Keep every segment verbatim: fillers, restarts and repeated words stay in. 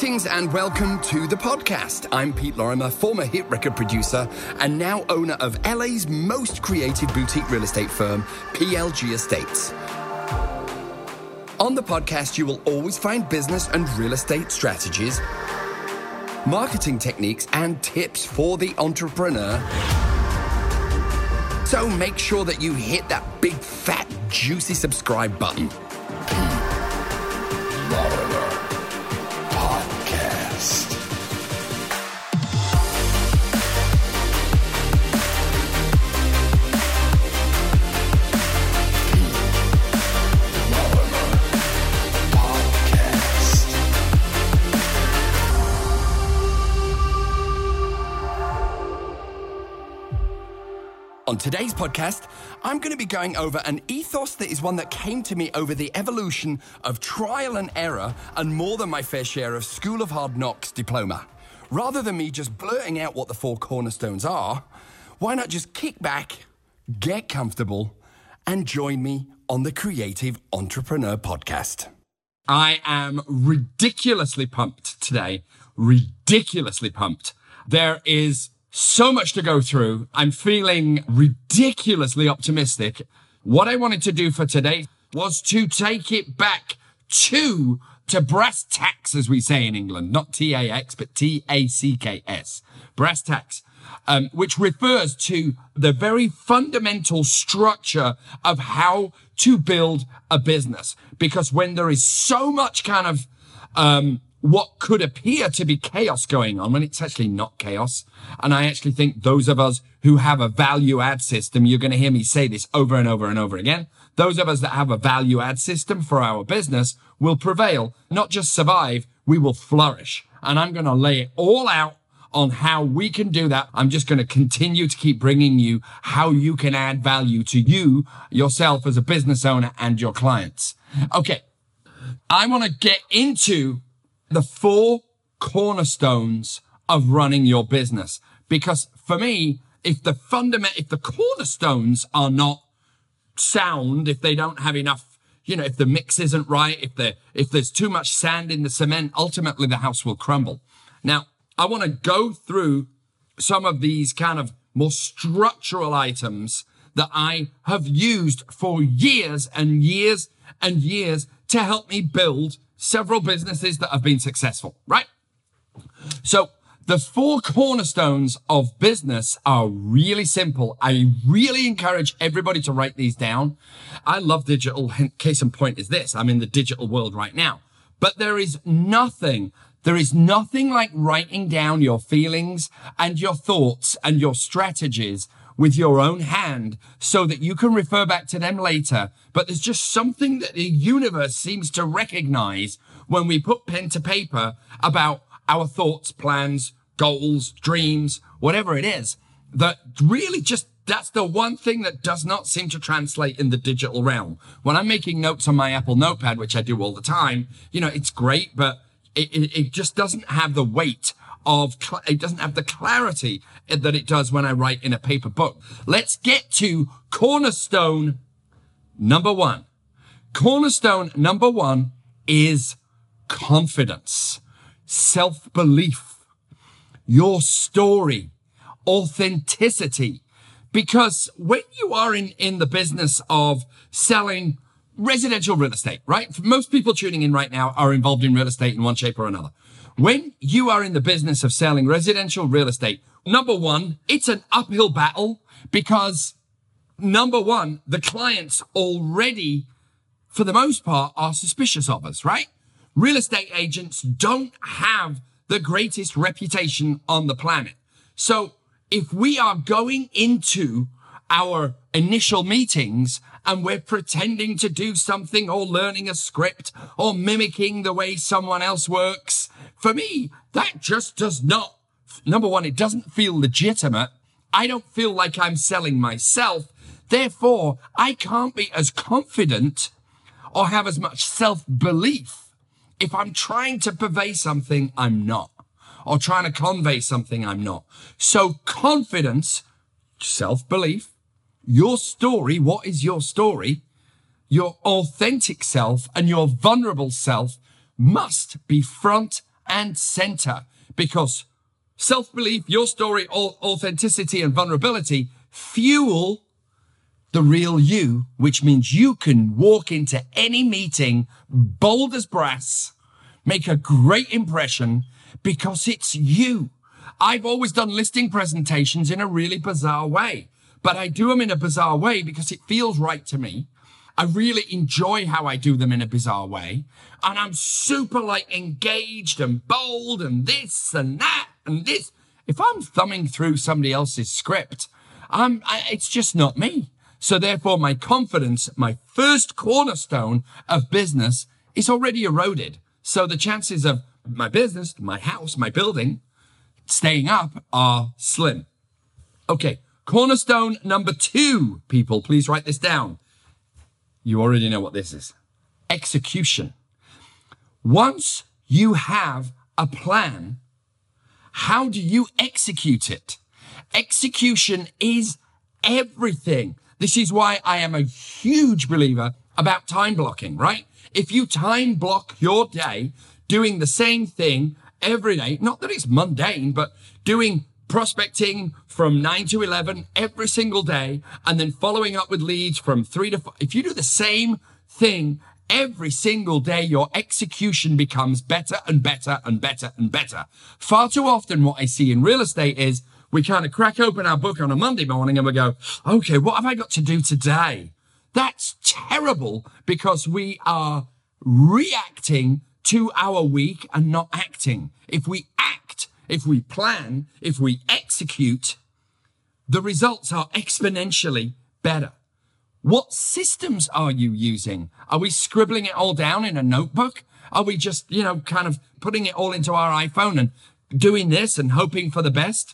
Greetings and welcome to the podcast. I'm Pete Lorimer, former hit record producer and now owner of L A's most creative boutique real estate firm, P L G Estates. On the podcast, you will always find business and real estate strategies, marketing techniques, and tips for the entrepreneur. So make sure that you hit that big, fat, juicy subscribe button. Lorimer Podcast. On today's podcast, I'm going to be going over an ethos that is one that came to me over the evolution of trial and error and more than my fair share of School of Hard Knocks diploma. Rather than me just blurting out what the four cornerstones are, why not just kick back, get comfortable, and join me on the Creative Entrepreneur Podcast. I am ridiculously pumped today, ridiculously pumped. There is so much to go through. I'm feeling ridiculously optimistic. What I wanted to do for today was to take it back to, to brass tacks, as we say in England, not T A X, but T A C K S, brass tacks, um, which refers to the very fundamental structure of how to build a business. Because when there is so much kind of, um, what could appear to be chaos going on when it's actually not chaos. And I actually think those of us who have a value add system, you're going to hear me say this over and over and over again. Those of us that have a value add system for our business will prevail, not just survive, we will flourish. And I'm going to lay it all out on how we can do that. I'm just going to continue to keep bringing you how you can add value to you, yourself as a business owner and your clients. Okay. I want to get into the four cornerstones of running your business. Because for me, if the fundament, if the cornerstones are not sound, if they don't have enough, you know, if the mix isn't right, if there, if there's too much sand in the cement, ultimately the house will crumble. Now, I want to go through some of these kind of more structural items that I have used for years and years and years to help me build several businesses that have been successful, right? So the four cornerstones of business are really simple. I really encourage everybody to write these down. I love digital. Case in point is this. I'm in the digital world right now, but there is nothing, there is nothing like writing down your feelings and your thoughts and your strategies with your own hand so that you can refer back to them later. But there's just something that the universe seems to recognize when we put pen to paper about our thoughts, plans, goals, dreams, whatever it is, that really just, that's the one thing that does not seem to translate in the digital realm. When I'm making notes on my Apple Notepad, which I do all the time, you know, it's great, but it, it, it just doesn't have the weight of, it doesn't have the clarity that it does when I write in a paper book. Let's get to cornerstone number one. Cornerstone number one is confidence, self-belief, your story, authenticity. Because when you are in, in the business of selling residential real estate, right? Most people tuning in right now are involved in real estate in one shape or another. When you are in the business of selling residential real estate, number one, it's an uphill battle because number one, the clients already, for the most part, are suspicious of us, right? Real estate agents don't have the greatest reputation on the planet. So if we are going into our initial meetings and we're pretending to do something or learning a script or mimicking the way someone else works, for me, that just does not, number one, it doesn't feel legitimate. I don't feel like I'm selling myself. Therefore, I can't be as confident or have as much self-belief if I'm trying to purvey something I'm not, or trying to convey something I'm not. So confidence, self-belief, your story, what is your story? Your authentic self and your vulnerable self must be front and center, because self-belief, your story, authenticity, and vulnerability fuel the real you, which means you can walk into any meeting bold as brass, make a great impression because it's you. I've always done listing presentations in a really bizarre way, but I do them in a bizarre way because it feels right to me. I really enjoy how I do them in a bizarre way. And I'm super like engaged and bold and this and that and this. If I'm thumbing through somebody else's script, I'm, I, it's just not me. So therefore, my confidence, my first cornerstone of business, is already eroded. So the chances of my business, my house, my building staying up are slim. Okay, cornerstone number two, people, please write this down. You already know what this is. Execution. Once you have a plan, how do you execute it? Execution is everything. This is why I am a huge believer about time blocking, right? If you time block your day doing the same thing every day, not that it's mundane, but doing prospecting from nine to eleven every single day, and then following up with leads from three to four. If you do the same thing every single day, your execution becomes better and better and better and better. Far too often what I see in real estate is we kind of crack open our book on a Monday morning and we go, okay, what have I got to do today? That's terrible because we are reacting to our week and not acting. If we act, if we plan, if we execute, the results are exponentially better. What systems are you using? Are we scribbling it all down in a notebook? Are we just, you know, kind of putting it all into our iPhone and doing this and hoping for the best?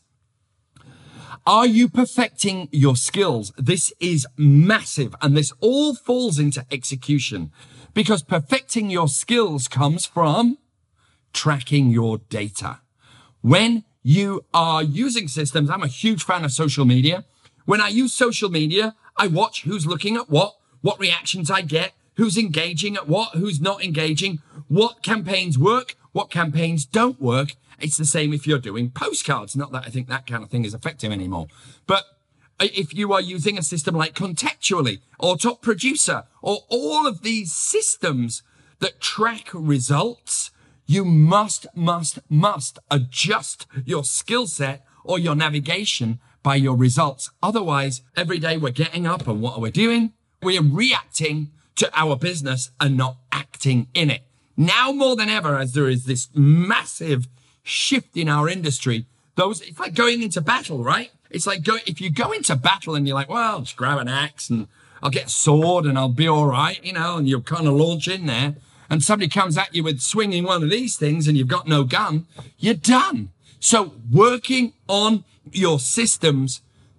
Are you perfecting your skills? This is massive, and this all falls into execution, because perfecting your skills comes from tracking your data. When you are using systems, I'm a huge fan of social media. When I use social media, I watch who's looking at what, what reactions I get, who's engaging at what, who's not engaging, what campaigns work, what campaigns don't work. It's the same if you're doing postcards. Not that I think that kind of thing is effective anymore. But if you are using a system like Contextually or Top Producer or all of these systems that track results, you must, must, must adjust your skill set or your navigation by your results. Otherwise, every day we're getting up and what are we doing? We're reacting to our business and not acting in it. Now more than ever, as there is this massive shift in our industry, those, it's like going into battle, right? It's like go, if you go into battle and you're like, well, I'll just grab an axe and I'll get a sword and I'll be all right, you know, and you'll kind of launch in there and somebody comes at you with swinging one of these things and you've got no gun, you're done. So working on your systems,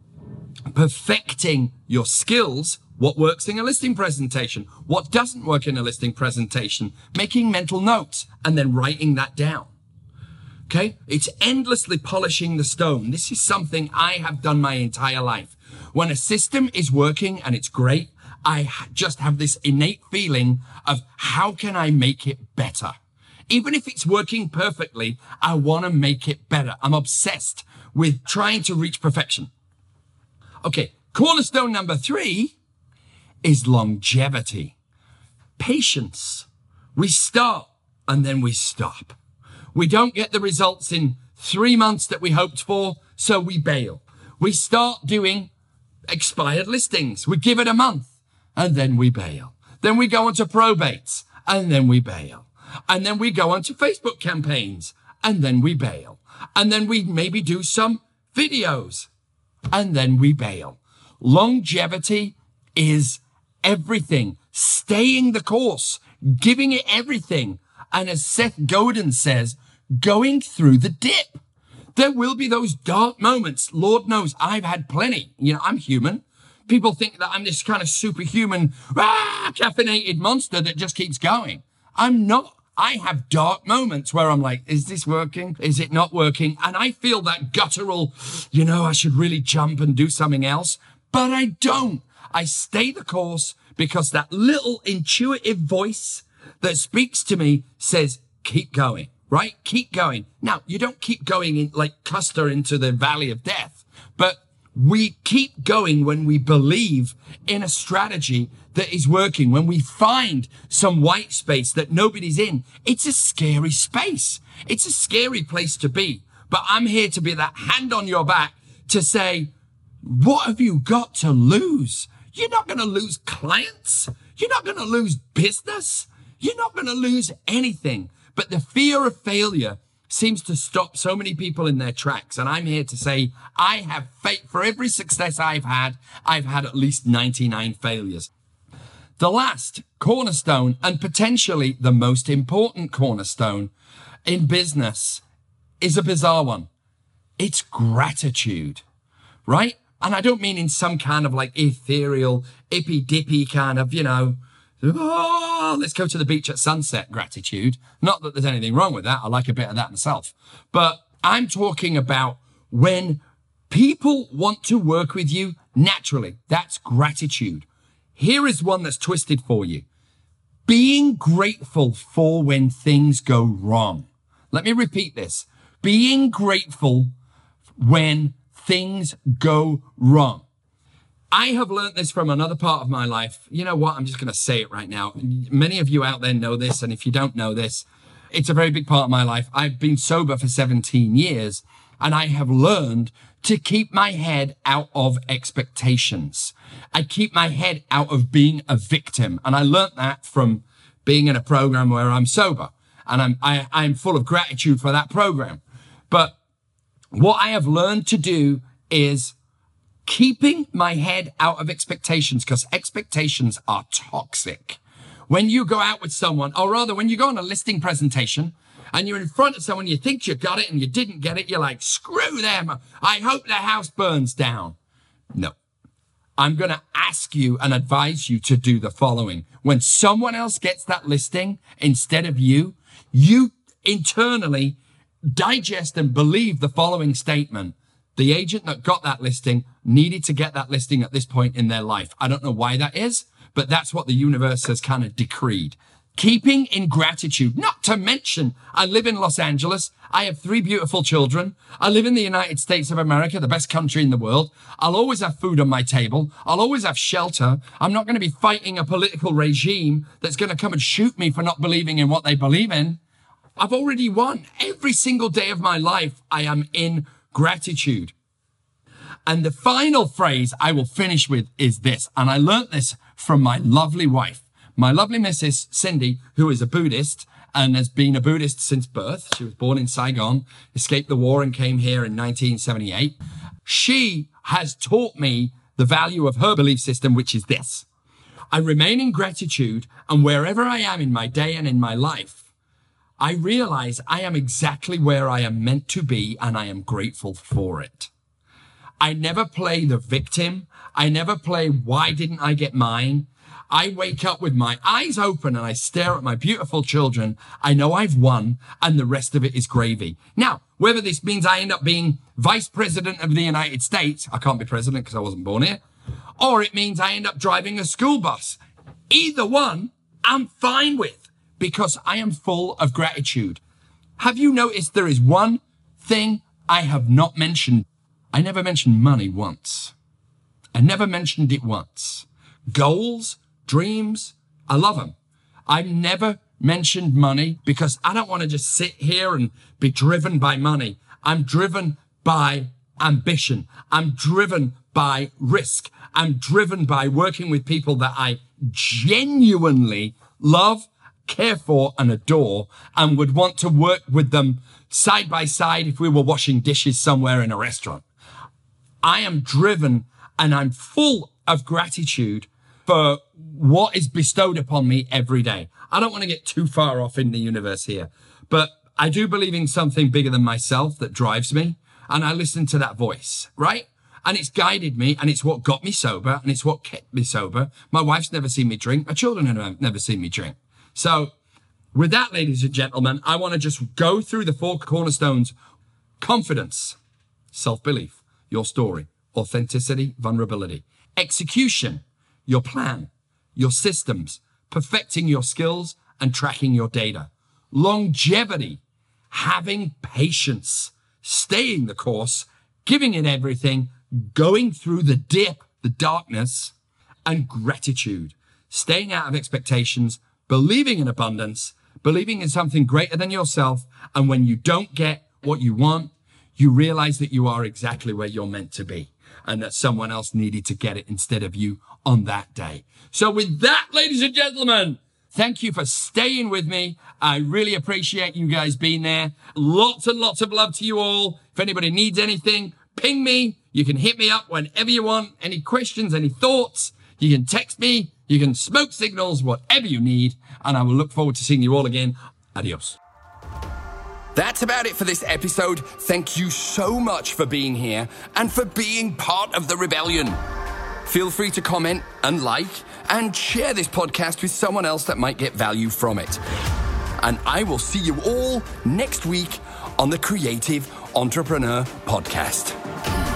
perfecting your skills, what works in a listing presentation, what doesn't work in a listing presentation, making mental notes and then writing that down. Okay, it's endlessly polishing the stone. This is something I have done my entire life. When a system is working and it's great, I just have this innate feeling of how can I make it better? Even if it's working perfectly, I want to make it better. I'm obsessed with trying to reach perfection. Okay, cornerstone number three is longevity. Patience. We start and then we stop. We don't get the results in three months that we hoped for, so we bail. We start doing expired listings. We give it a month, and then we bail. Then we go on to probates, and then we bail. And then we go on to Facebook campaigns, and then we bail. And then we maybe do some videos, and then we bail. Longevity is everything. Staying the course, giving it everything. And as Seth Godin says, going through the dip. There will be those dark moments. Lord knows I've had plenty. You know, I'm human. People think that I'm this kind of superhuman, ah, caffeinated monster that just keeps going. I'm not. I have dark moments where I'm like, is this working? Is it not working? And I feel that guttural, you know, I should really jump and do something else. But I don't. I stay the course because that little intuitive voice that speaks to me says, keep going. right? Keep going. Now, you don't keep going in like Custer into the valley of death, but we keep going when we believe in a strategy that is working. When we find some white space that nobody's in, it's a scary space. It's a scary place to be. But I'm here to be that hand on your back to say, what have you got to lose? You're not going to lose clients. You're not going to lose business. You're not going to lose anything. But the fear of failure seems to stop so many people in their tracks. And I'm here to say, I have faith. For every success I've had, I've had at least ninety-nine failures. The last cornerstone, and potentially the most important cornerstone in business, is a bizarre one. It's gratitude, right? And I don't mean in some kind of like ethereal, ippy-dippy kind of, you know, oh, let's go to the beach at sunset gratitude. Not that there's anything wrong with that. I like a bit of that myself. But I'm talking about when people want to work with you naturally. That's gratitude. Here is one that's twisted for you. Being grateful for when things go wrong. Let me repeat this. Being grateful when things go wrong. I have learned this from another part of my life. You know what? I'm just going to say it right now. Many of you out there know this. And if you don't know this, it's a very big part of my life. I've been sober for seventeen years and I have learned to keep my head out of expectations. I keep my head out of being a victim. And I learned that from being in a program where I'm sober, and I'm, I, I'm full of gratitude for that program. But what I have learned to do is keeping my head out of expectations, because expectations are toxic. When you go out with someone, or rather when you go on a listing presentation and you're in front of someone, you think you got it and you didn't get it. You're like, screw them. I hope their house burns down. No, I'm going to ask you and advise you to do the following. When someone else gets that listing instead of you, you internally digest and believe the following statement. The agent that got that listing needed to get that listing at this point in their life. I don't know why that is, but that's what the universe has kind of decreed. Keeping in gratitude, not to mention, I live in Los Angeles. I have three beautiful children. I live in the United States of America, the best country in the world. I'll always have food on my table. I'll always have shelter. I'm not going to be fighting a political regime that's going to come and shoot me for not believing in what they believe in. I've already won. Every single day of my life, I am in gratitude. And the final phrase I will finish with is this, and I learnt this from my lovely wife, my lovely Missus Cindy, who is a Buddhist and has been a Buddhist since birth. She was born in Saigon, escaped the war and came here in nineteen seventy-eight. She has taught me the value of her belief system, which is this. I remain in gratitude, and wherever I am in my day and in my life, I realize I am exactly where I am meant to be, and I am grateful for it. I never play the victim. I never play, why didn't I get mine? I wake up with my eyes open and I stare at my beautiful children. I know I've won, and the rest of it is gravy. Now, whether this means I end up being vice president of the United States, I can't be president because I wasn't born here, or it means I end up driving a school bus. Either one, I'm fine with, because I am full of gratitude. Have you noticed there is one thing I have not mentioned? I never mentioned money once. I never mentioned it once. Goals, dreams, I love them. I've never mentioned money because I don't want to just sit here and be driven by money. I'm driven by ambition. I'm driven by risk. I'm driven by working with people that I genuinely love, care for, and adore, and would want to work with them side by side if we were washing dishes somewhere in a restaurant. I am driven and I'm full of gratitude for what is bestowed upon me every day. I don't want to get too far off in the universe here, but I do believe in something bigger than myself that drives me, and I listen to that voice, right? And it's guided me, and it's what got me sober, and it's what kept me sober. My wife's never seen me drink. My children have never seen me drink. So with that, ladies and gentlemen, I want to just go through the four cornerstones. Confidence, self-belief, your story, authenticity, vulnerability, execution, your plan, your systems, perfecting your skills and tracking your data, longevity, having patience, staying the course, giving it everything, going through the dip, the darkness, and gratitude, staying out of expectations, believing in abundance, believing in something greater than yourself. And when you don't get what you want, you realize that you are exactly where you're meant to be and that someone else needed to get it instead of you on that day. So with that, ladies and gentlemen, thank you for staying with me. I really appreciate you guys being there. Lots and lots of love to you all. If anybody needs anything, ping me. You can hit me up whenever you want. Any questions, any thoughts, you can text me. You can smoke signals, whatever you need. And I will look forward to seeing you all again. Adios. That's about it for this episode. Thank you so much for being here and for being part of the rebellion. Feel free to comment and like and share this podcast with someone else that might get value from it. And I will see you all next week on the Creative Entrepreneur Podcast.